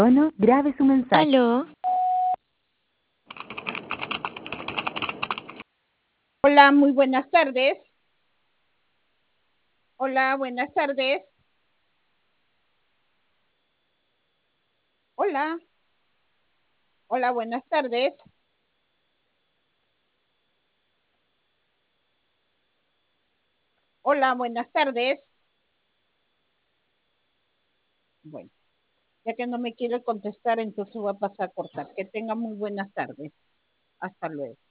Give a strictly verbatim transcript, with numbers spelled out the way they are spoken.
tono, grabe su mensaje. Aló, Hola, muy buenas tardes. Hola, buenas tardes. Hola, hola, buenas tardes. Hola, buenas tardes. Bueno, ya que no me quiere contestar, entonces voy a pasar a cortar. Que tenga muy buenas tardes. Hasta luego.